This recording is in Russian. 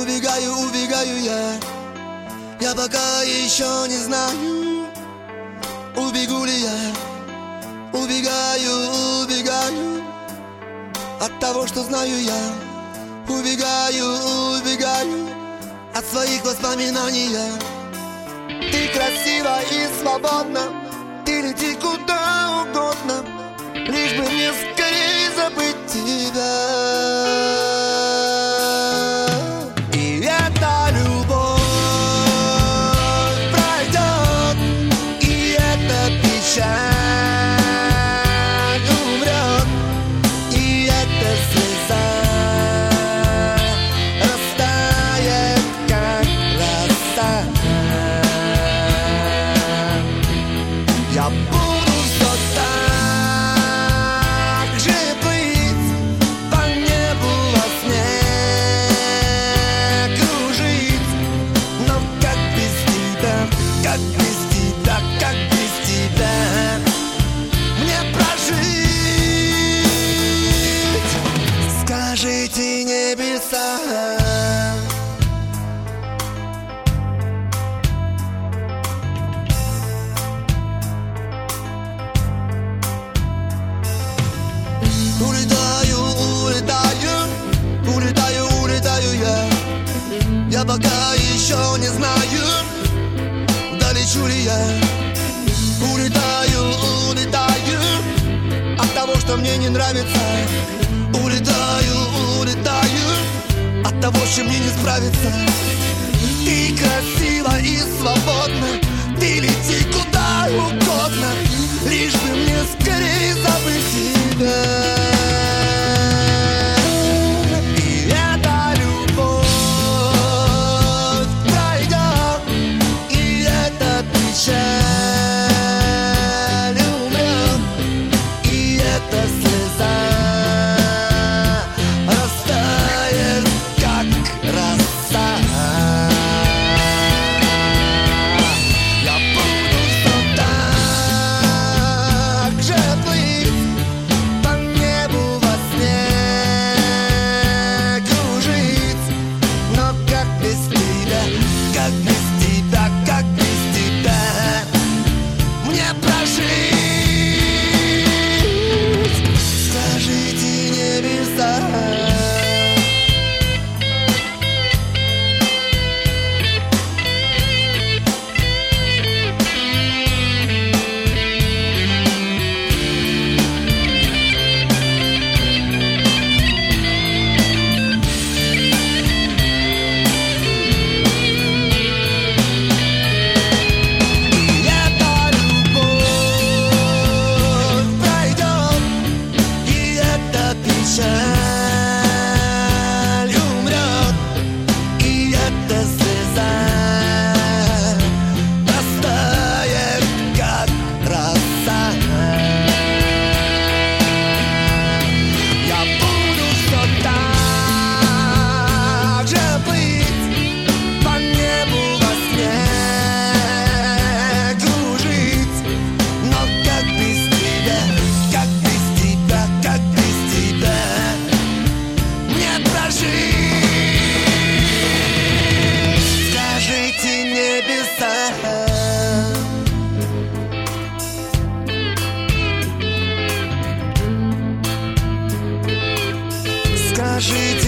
убегаю, убегаю я пока еще не знаю, убегу ли я. Убегаю, убегаю от того, что знаю я. Убегаю, убегаю от своих воспоминаний я. Ты красива и свободна, ты лети куда угодно, лишь бы мне скорее забыть тебя. И эта любовь пройдет, и эта печаль умрет, и эта слеза растает, как роса. Я буду все так же плыть по небу во сне, кружить. Но как без тебя, как без тебя, как без тебя мне прожить? Скажите, небеса. Улетаю, улетаю, улетаю, улетаю я пока еще не знаю, долечу ли я. Улетаю, улетаю от того, что мне не нравится. Улетаю, улетаю от того, с чем мне не справиться. Ты красива и свободна, ты лети куда угодно, лишь бы мне скорее забыть тебя. И эта любовь пройдет, и эта печаль умрет, и эта слеза растает, как роса. Я буду все так же плыть по небу во сне, кружить. Но как без тебя, как без тебя, как без тебя мне прожить? Скажите, небеса. Печаль умрет, и эта слеза растает, как роса. Я буду все так же плыть по небу во сне, кружить. Но как без тебя, как без тебя, как без тебя мне прожить? Скажите, небеса. Скажите,